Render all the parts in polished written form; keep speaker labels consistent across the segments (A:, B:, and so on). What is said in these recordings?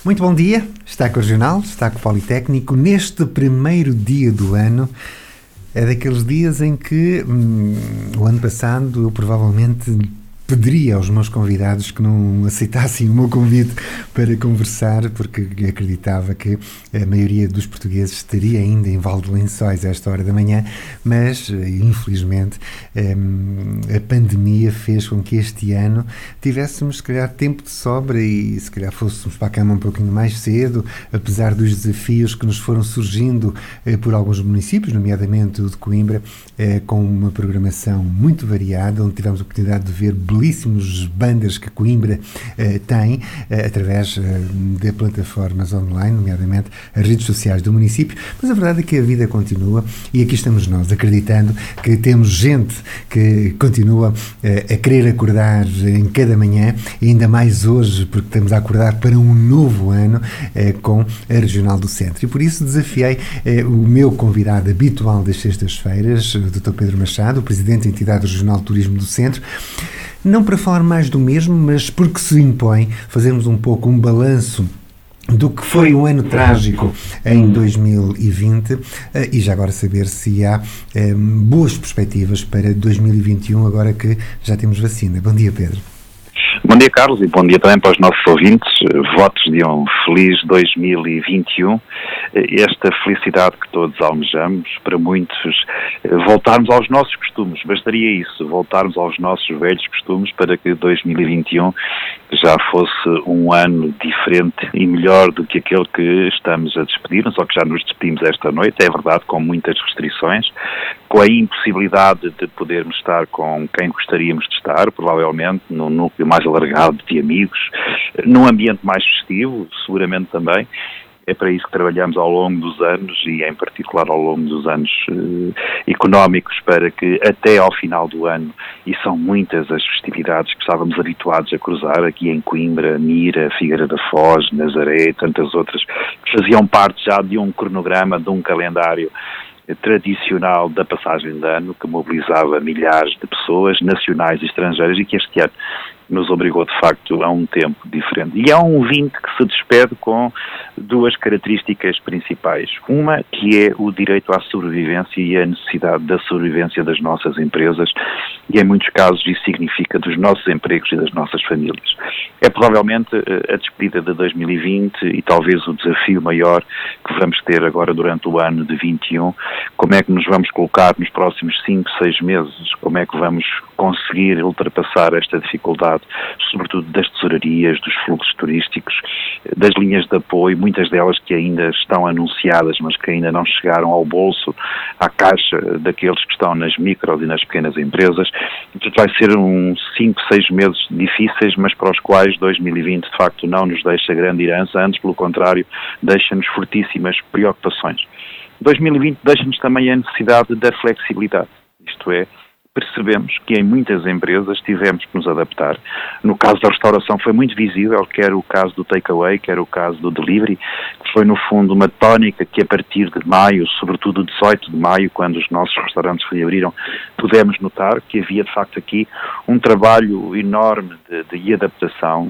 A: Muito bom dia, está com o Regional, está com o Politécnico. Neste primeiro dia do ano, é daqueles dias em que, o ano passado, eu provavelmente pediria aos meus convidados que não aceitassem o meu convite para conversar, porque acreditava que a maioria dos portugueses estaria ainda em Val de Lençóis a esta hora da manhã, mas, infelizmente, a pandemia fez com que este ano tivéssemos, se calhar, tempo de sobra e, se calhar, fôssemos para a cama um pouquinho mais cedo, apesar dos desafios que nos foram surgindo por alguns municípios, nomeadamente o de Coimbra, com uma programação muito variada, onde tivemos a oportunidade de ver belíssimos bandas que Coimbra tem, através de plataformas online, nomeadamente as redes sociais do município, mas a verdade é que a vida continua e aqui estamos nós, acreditando que temos gente que continua a querer acordar em cada manhã, e ainda mais hoje, porque estamos a acordar para um novo ano com a Regional do Centro. E por isso desafiei o meu convidado habitual das sextas-feiras, o Dr. Pedro Machado, o Presidente da Entidade Regional de Turismo do Centro, não para falar mais do mesmo, mas porque se impõe fazermos um pouco um balanço do que foi um ano trágico em 2020 e já agora saber se há boas perspectivas para 2021, agora que já temos vacina. Bom dia, Pedro.
B: Bom dia, Carlos, e bom dia também para os nossos ouvintes. Votos de um feliz 2021. Esta felicidade que todos almejamos, para muitos, voltarmos aos nossos costumes. Bastaria isso, voltarmos aos nossos velhos costumes para que 2021 já fosse um ano diferente e melhor do que aquele que estamos a despedir-nos, ou que já nos despedimos esta noite. É verdade, com muitas restrições, com a impossibilidade de podermos estar com quem gostaríamos de estar, provavelmente num núcleo mais alargado de amigos, num ambiente mais festivo, seguramente também. É para isso que trabalhamos ao longo dos anos e, em particular, ao longo dos anos económicos, para que até ao final do ano, e são muitas as festividades que estávamos habituados a cruzar aqui em Coimbra, Mira, Figueira da Foz, Nazaré e tantas outras, que faziam parte já de um cronograma, de um calendário tradicional da passagem de ano, que mobilizava milhares de pessoas, nacionais e estrangeiras, e que este ano nos obrigou, de facto, a um tempo diferente. E há um 20 que se despede com duas características principais. Uma, que é o direito à sobrevivência e a necessidade da sobrevivência das nossas empresas, e em muitos casos isso significa dos nossos empregos e das nossas famílias. É provavelmente a despedida de 2020 e talvez o desafio maior que vamos ter agora durante o ano de 21. Como é que nos vamos colocar nos próximos 5, 6 meses? Como é que vamos conseguir ultrapassar esta dificuldade, sobretudo das tesourarias, dos fluxos turísticos, das linhas de apoio, muitas delas que ainda estão anunciadas, mas que ainda não chegaram ao bolso, à caixa daqueles que estão nas micros e nas pequenas empresas. Portanto, vai ser uns 5, 6 meses difíceis, mas para os quais 2020 de facto não nos deixa grande herança, antes pelo contrário, deixa-nos fortíssimas preocupações. 2020 deixa-nos também a necessidade da flexibilidade, isto é, percebemos que em muitas empresas tivemos que nos adaptar. No caso da restauração foi muito visível, quer o caso do takeaway, quer o caso do delivery, que foi no fundo uma tónica que a partir de maio, sobretudo 18 de maio, quando os nossos restaurantes reabriram, pudemos notar que havia de facto aqui um trabalho enorme de adaptação,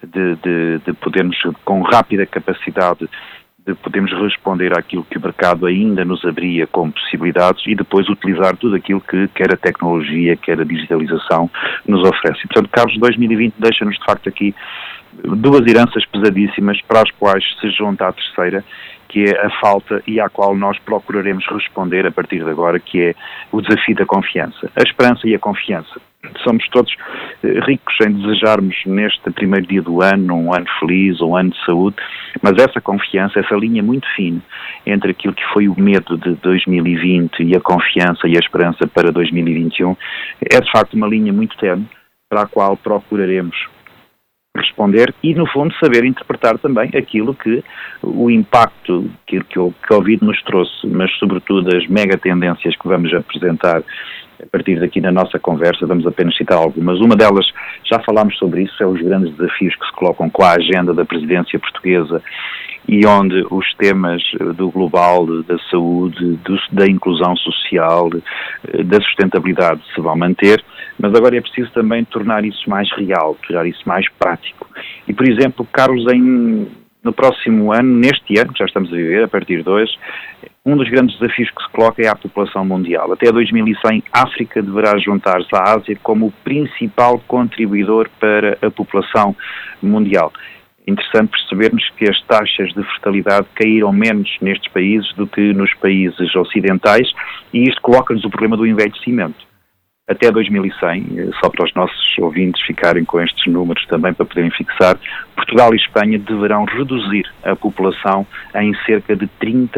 B: de podermos com rápida capacidade de podermos responder àquilo que o mercado ainda nos abria como possibilidades e depois utilizar tudo aquilo que quer a tecnologia, quer a digitalização nos oferece. E, portanto, Carlos, 2020 deixa-nos de facto aqui duas heranças pesadíssimas para as quais se junta a terceira, que é a falta e à qual nós procuraremos responder a partir de agora, que é o desafio da confiança. A esperança e a confiança. Somos todos ricos em desejarmos neste primeiro dia do ano, um ano feliz, um ano de saúde, mas essa confiança, essa linha muito fina entre aquilo que foi o medo de 2020 e a confiança e a esperança para 2021, é de facto uma linha muito tenue para a qual procuraremos responder e, no fundo, saber interpretar também aquilo que o impacto que o Covid nos trouxe, mas sobretudo as mega tendências que vamos apresentar a partir daqui na nossa conversa. Vamos apenas citar algumas. Uma delas, já falámos sobre isso, é os grandes desafios que se colocam com a agenda da presidência portuguesa e onde os temas do global, da saúde, da inclusão social, da sustentabilidade se vão manter, mas agora é preciso também tornar isso mais real, tornar isso mais prático. E, por exemplo, Carlos, em no próximo ano, neste ano, que já estamos a viver, a partir de hoje, um dos grandes desafios que se coloca é a população mundial. Até 2100, a África deverá juntar-se à Ásia como o principal contribuidor para a população mundial. Interessante percebermos que as taxas de fertilidade caíram menos nestes países do que nos países ocidentais, e isto coloca-nos o problema do envelhecimento. Até 2100, só para os nossos ouvintes ficarem com estes números também para poderem fixar, Portugal e Espanha deverão reduzir a população em cerca de 30%,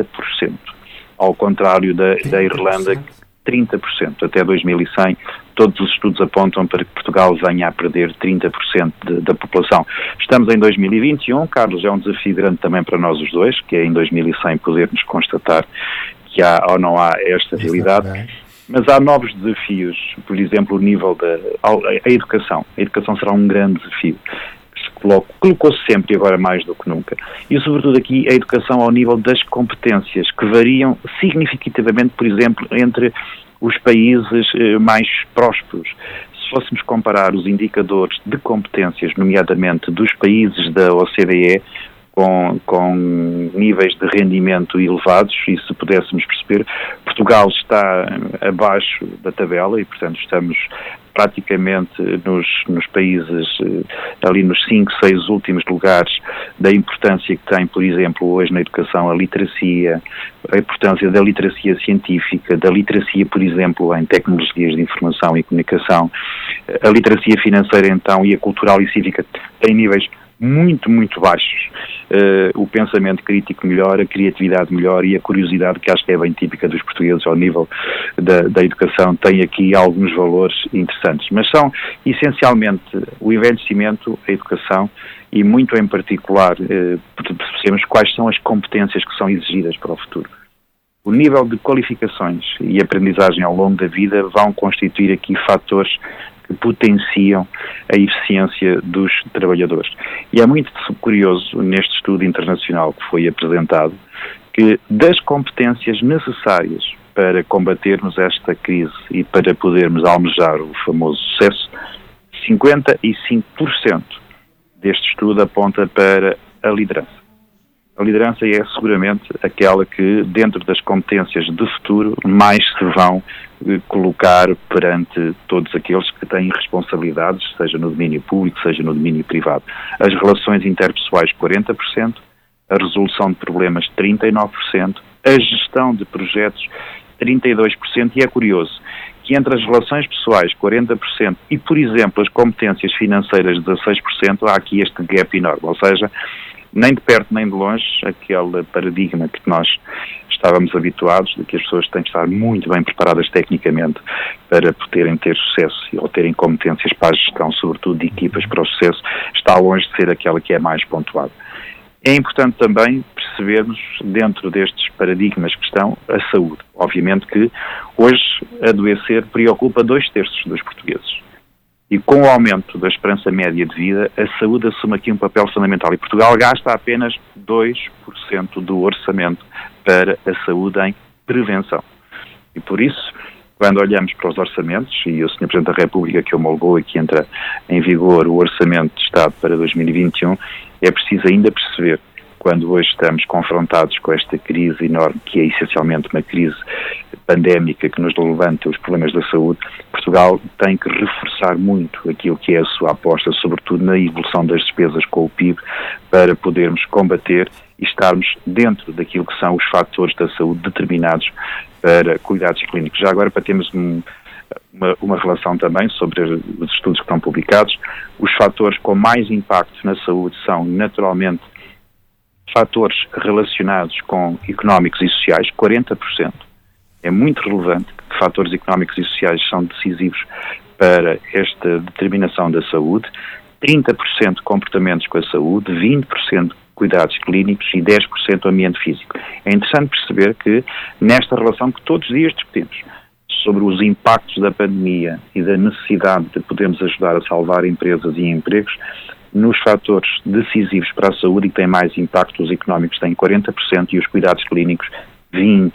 B: ao contrário da Irlanda, 30%. Até 2100, todos os estudos apontam para que Portugal venha a perder 30% da população. Estamos em 2021, Carlos, é um desafio grande também para nós os dois, que é em 2100 podermos constatar que há ou não há esta realidade. Mas há novos desafios, por exemplo, o nível da educação. A educação será um grande desafio. Colocou-se sempre e agora mais do que nunca. E, sobretudo, aqui a educação ao nível das competências, que variam significativamente, por exemplo, entre os países mais prósperos. Se fôssemos comparar os indicadores de competências, nomeadamente dos países da OCDE, com níveis de rendimento elevados, e se pudéssemos perceber, Portugal está abaixo da tabela e, portanto, estamos praticamente nos países, ali nos 5, 6 últimos lugares da importância que tem, por exemplo, hoje na educação, a literacia, a importância da literacia científica, da literacia, por exemplo, em tecnologias de informação e comunicação, a literacia financeira, então, e a cultural e cívica têm níveis muito, muito baixos. O pensamento crítico melhor, a criatividade melhor e a curiosidade, que acho que é bem típica dos portugueses ao nível da educação, tem aqui alguns valores interessantes. Mas são, essencialmente, o envelhecimento, a educação e, muito em particular, percebemos quais são as competências que são exigidas para o futuro. O nível de qualificações e aprendizagem ao longo da vida vão constituir aqui fatores que potenciam a eficiência dos trabalhadores. E é muito curioso, neste estudo internacional que foi apresentado, que das competências necessárias para combatermos esta crise e para podermos almejar o famoso sucesso, 55% deste estudo aponta para a liderança. A liderança é seguramente aquela que, dentro das competências de futuro, mais se vão colocar perante todos aqueles que têm responsabilidades, seja no domínio público, seja no domínio privado. As relações interpessoais, 40%, a resolução de problemas, 39%, a gestão de projetos, 32%, e é curioso que entre as relações pessoais, 40%, e, por exemplo, as competências financeiras, 16%, há aqui este gap enorme, ou seja, nem de perto nem de longe, aquele paradigma que nós estávamos habituados, de que as pessoas têm que estar muito bem preparadas tecnicamente para poderem ter sucesso ou terem competências para a gestão, sobretudo de equipas para o sucesso, está longe de ser aquela que é mais pontuada. É importante também percebermos, dentro destes paradigmas que estão, a saúde. Obviamente que hoje adoecer preocupa 2/3 dos portugueses. E com o aumento da esperança média de vida, a saúde assume aqui um papel fundamental. E Portugal gasta apenas 2% do orçamento para a saúde em prevenção. E por isso, quando olhamos para os orçamentos, e o Sr. Presidente da República que homologou e que entra em vigor o Orçamento de Estado para 2021, é preciso ainda perceber, quando hoje estamos confrontados com esta crise enorme, que é essencialmente uma crise pandémica que nos levanta os problemas da saúde, Portugal tem que reforçar muito aquilo que é a sua aposta, sobretudo na evolução das despesas com o PIB, para podermos combater e estarmos dentro daquilo que são os fatores da saúde determinados para cuidados clínicos. Já agora, para termos uma relação também sobre os estudos que estão publicados, os fatores com mais impacto na saúde são, naturalmente, fatores relacionados com económicos e sociais, 40%. É muito relevante que fatores económicos e sociais são decisivos para esta determinação da saúde, 30% comportamentos com a saúde, 20% cuidados clínicos e 10% ambiente físico. É interessante perceber que, nesta relação que todos os dias discutimos, sobre os impactos da pandemia e da necessidade de podermos ajudar a salvar empresas e empregos, nos fatores decisivos para a saúde e que têm mais impacto, os económicos têm 40% e os cuidados clínicos 20%.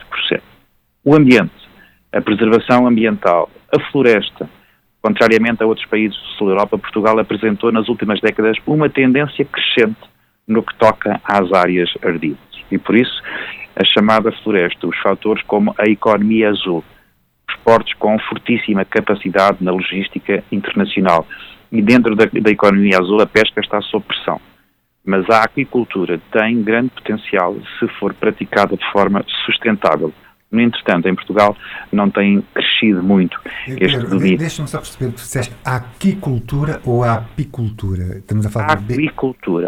B: O ambiente, a preservação ambiental, a floresta, contrariamente a outros países do sul da Europa, Portugal apresentou nas últimas décadas uma tendência crescente no que toca às áreas ardidas. E por isso, a chamada floresta, os fatores como a economia azul, os portos com fortíssima capacidade na logística internacional. E dentro da economia azul, a pesca está sob pressão. Mas a aquicultura tem grande potencial se for praticada de forma sustentável. No entretanto, em Portugal não tem crescido muito este domínio.
A: Deixa-me só perceber, tu disseste aquicultura ou apicultura? Estamos a falar de
B: aquicultura,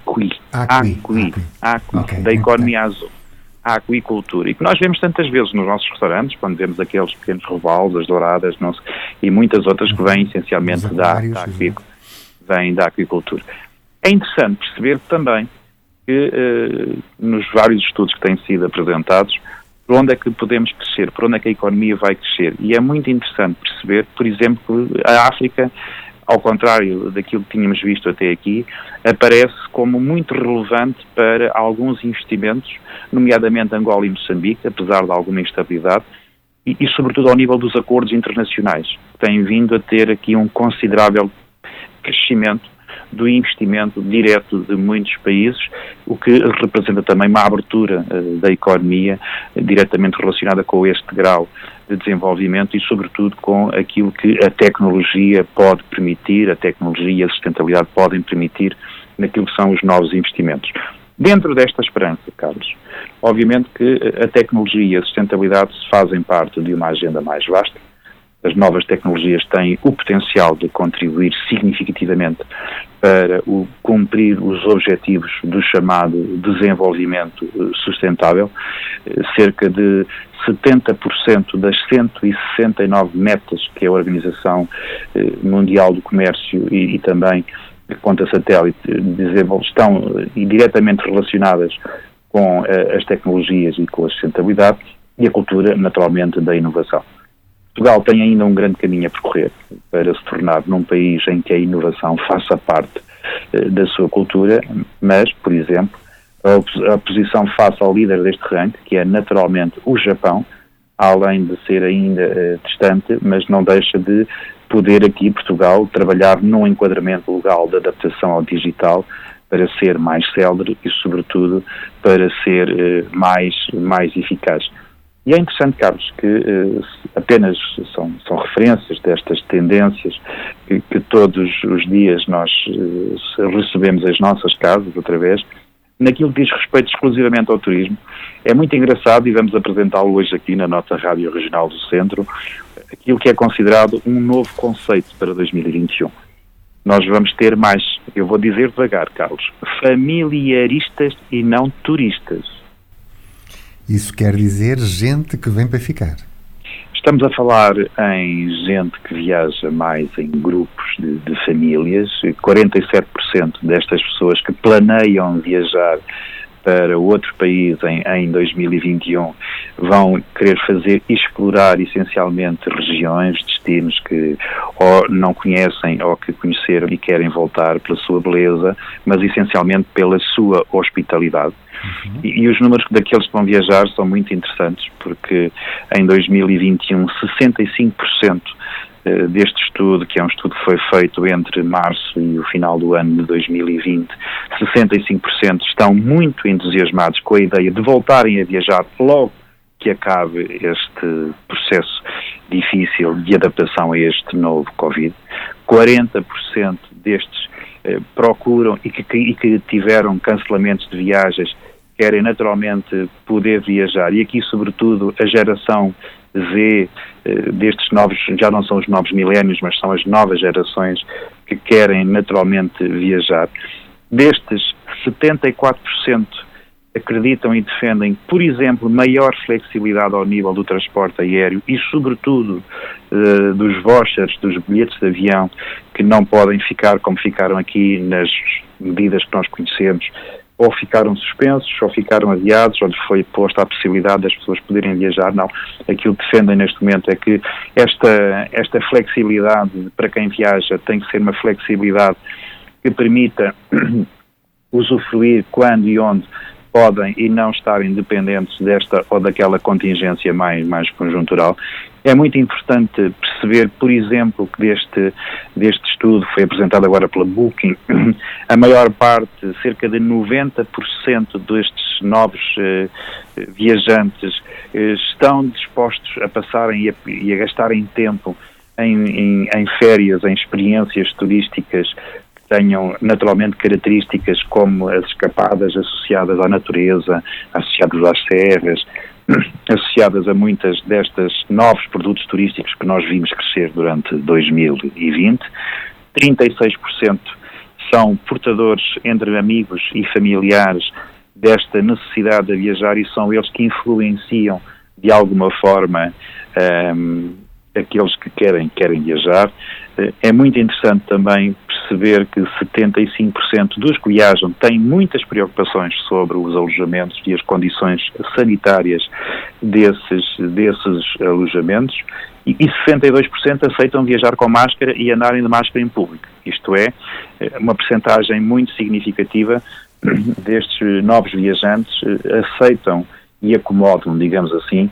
B: da economia azul. A aquicultura. E que nós vemos tantas vezes nos nossos restaurantes, quando vemos aqueles pequenos rovalos, as douradas, e muitas outras que vêm essencialmente da aquicultura. É interessante perceber também que nos vários estudos que têm sido apresentados, por onde é que podemos crescer, por onde é que a economia vai crescer. E é muito interessante perceber, por exemplo, a África, ao contrário daquilo que tínhamos visto até aqui, aparece como muito relevante para alguns investimentos, nomeadamente Angola e Moçambique, apesar de alguma instabilidade, e sobretudo ao nível dos acordos internacionais, que têm vindo a ter aqui um considerável crescimento do investimento direto de muitos países, o que representa também uma abertura da economia diretamente relacionada com este grau de desenvolvimento e, sobretudo, com aquilo que a tecnologia pode permitir, a tecnologia e a sustentabilidade podem permitir naquilo que são os novos investimentos. Dentro desta esperança, Carlos, obviamente que a tecnologia e a sustentabilidade fazem parte de uma agenda mais vasta. As novas tecnologias têm o potencial de contribuir significativamente para cumprir os objetivos do chamado desenvolvimento sustentável. Cerca de 70% das 169 metas que a Organização Mundial do Comércio e também a Conta Satélite estão diretamente relacionadas com as tecnologias e com a sustentabilidade e a cultura, naturalmente, da inovação. Portugal tem ainda um grande caminho a percorrer para se tornar num país em que a inovação faça parte da sua cultura, mas, por exemplo, a posição face ao líder deste ranking, que é naturalmente o Japão, além de ser ainda distante, mas não deixa de poder aqui, Portugal, trabalhar num enquadramento legal de adaptação ao digital para ser mais célere e, sobretudo, para ser mais eficaz. E é interessante, Carlos, que apenas são referências destas tendências que todos os dias nós recebemos as nossas casas, outra vez, naquilo que diz respeito exclusivamente ao turismo. É muito engraçado e vamos apresentá-lo hoje aqui na nossa Rádio Regional do Centro, aquilo que é considerado um novo conceito para 2021. Nós vamos ter mais, eu vou dizer devagar, Carlos, familiaristas e não turistas.
A: Isso quer dizer gente que vem para ficar.
B: Estamos a falar em gente que viaja mais em grupos de famílias. 47% destas pessoas que planeiam viajar para outro país em 2021 vão querer explorar essencialmente regiões, destinos que ou não conhecem ou que conheceram e querem voltar pela sua beleza, mas essencialmente pela sua hospitalidade. E os números daqueles que vão viajar são muito interessantes, porque em 2021 65% deste estudo, que é um estudo que foi feito entre março e o final do ano de 2020, 65% estão muito entusiasmados com a ideia de voltarem a viajar logo que acabe este processo difícil de adaptação a este novo Covid. 40% destes procuram e que tiveram cancelamentos de viagens querem naturalmente poder viajar. E aqui, sobretudo, a geração Z destes novos, já não são os novos milénios, mas são as novas gerações que querem naturalmente viajar. Destes, 74% acreditam e defendem, por exemplo, maior flexibilidade ao nível do transporte aéreo e, sobretudo, dos vouchers, dos bilhetes de avião, que não podem ficar como ficaram aqui nas medidas que nós conhecemos, ou ficaram suspensos, ou ficaram adiados, ou foi posta a possibilidade das pessoas poderem viajar. Não, aquilo que defendem neste momento é que esta flexibilidade para quem viaja tem que ser uma flexibilidade que permita usufruir quando e onde podem e não estarem dependentes desta ou daquela contingência mais conjuntural. É muito importante perceber, por exemplo, que deste estudo, foi apresentado agora pela Booking, a maior parte, cerca de 90% destes novos viajantes estão dispostos a passarem e a gastarem tempo em férias, em experiências turísticas que tenham naturalmente características como as escapadas associadas à natureza, associadas às serras, associadas a muitas destes novos produtos turísticos que nós vimos crescer durante 2020. 36% são portadores entre amigos e familiares desta necessidade de viajar e são eles que influenciam de alguma forma aqueles que querem viajar. É muito interessante também perceber que 75% dos que viajam têm muitas preocupações sobre os alojamentos e as condições sanitárias desses alojamentos e 62% aceitam viajar com máscara e andarem de máscara em público. Isto é, uma percentagem muito significativa destes novos viajantes aceitam e acomodam, digamos assim,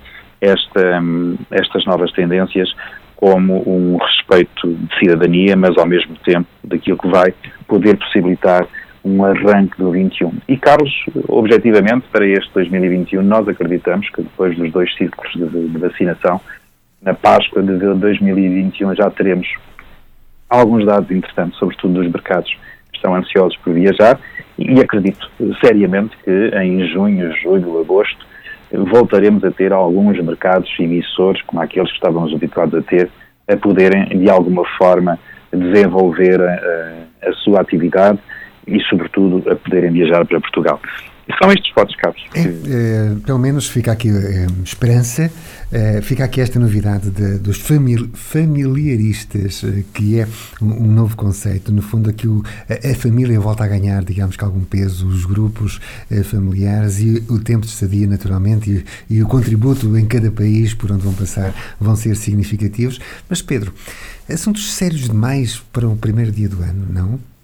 B: estas novas tendências como um respeito de cidadania, mas ao mesmo tempo daquilo que vai poder possibilitar um arranque do 21. E, Carlos, objetivamente, para este 2021, nós acreditamos que depois dos 2 ciclos de vacinação, na Páscoa de 2021 já teremos alguns dados interessantes, sobretudo dos mercados que estão ansiosos por viajar, e acredito seriamente que em junho, julho, agosto, voltaremos a ter alguns mercados emissores, como aqueles que estávamos habituados a ter, a poderem, de alguma forma, desenvolver a sua atividade e, sobretudo, a poderem viajar para Portugal. E são estes votos, Carlos.
A: Pelo menos fica aqui esperança, fica aqui esta novidade dos familiaristas, que é um novo conceito. No fundo, aqui a família volta a ganhar, digamos que algum peso, os grupos familiares e o tempo de estadia, naturalmente, e o contributo em cada país por onde vão passar vão ser significativos. Mas, Pedro, assuntos sérios demais para o primeiro dia do ano, não?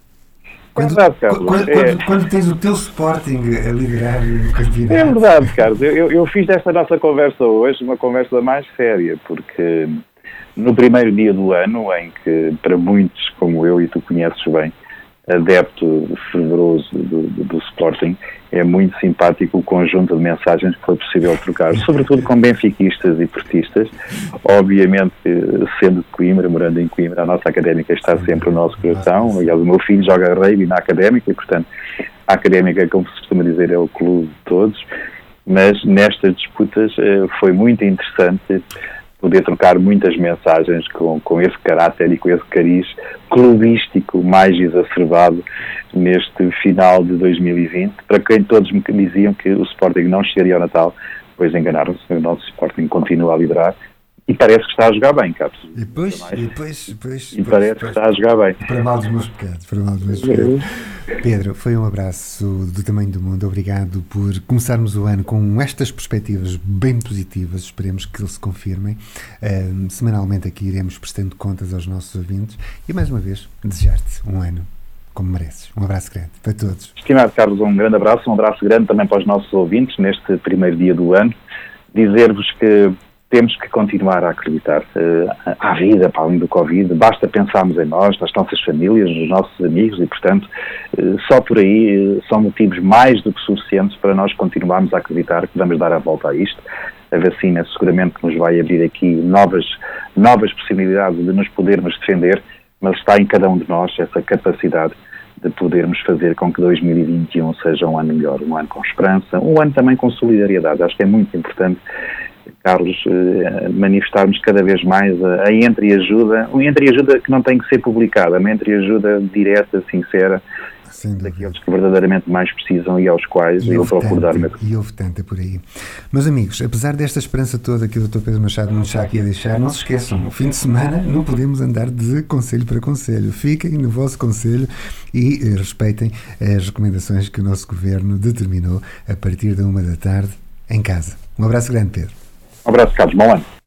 A: Quando tens o teu Sporting a liderar o campeonato.
B: É verdade, Carlos. Eu fiz desta nossa conversa hoje uma conversa mais séria, porque no primeiro dia do ano, em que para muitos, como eu, e tu conheces bem, adepto fervoroso do Sporting, é muito simpático o conjunto de mensagens que foi possível trocar, sobretudo com benfiquistas e portistas. Obviamente, sendo de Coimbra, morando em Coimbra, a nossa Académica está sempre no nosso coração. Aliás, o meu filho joga rugby na Académica e, portanto, a Académica, como se costuma dizer, é o clube de todos. Mas nestas disputas foi muito interessante poder trocar muitas mensagens com esse caráter e com esse cariz clubístico mais exacerbado neste final de 2020, para quem todos me diziam que o Sporting não chegaria ao Natal, pois enganaram-se. O nosso Sporting continua a liderar e parece que está a jogar bem, Carlos.
A: E parece
B: que está a jogar bem.
A: Para mal dos meus pecados. Pedro, foi um abraço do tamanho do mundo. Obrigado por começarmos o ano com estas perspectivas bem positivas. Esperemos que eles se confirmem. Semanalmente aqui iremos prestando contas aos nossos ouvintes e, mais uma vez, desejar-te um ano como mereces. Um abraço grande para todos.
B: Estimado Carlos, um grande abraço. Um abraço grande também para os nossos ouvintes neste primeiro dia do ano. Dizer-vos que temos que continuar a acreditar à vida, para além do Covid. Basta pensarmos em nós, nas nossas famílias, nos nossos amigos e, portanto, só por aí são motivos mais do que suficientes para nós continuarmos a acreditar que vamos dar a volta a isto. A vacina seguramente nos vai abrir aqui novas possibilidades de nos podermos defender, mas está em cada um de nós essa capacidade de podermos fazer com que 2021 seja um ano melhor, um ano com esperança, um ano também com solidariedade. Acho que é muito importante, Carlos, manifestarmos cada vez mais a entreajuda que não tem que ser publicada, uma entreajuda direta, sincera, daqueles que verdadeiramente mais precisam e aos quais eu procuro dar o meu.
A: E houve tanta por aí. Meus amigos, apesar desta esperança toda que o Dr. Pedro Machado nos está aqui a deixar, não se esqueçam, no fim de semana não podemos andar de conselho para conselho. Fiquem no vosso conselho e respeitem as recomendações que o nosso Governo determinou a partir da 1 da tarde em casa. Um abraço grande, Pedro.
B: Um abraço, Carlos. Bom ano.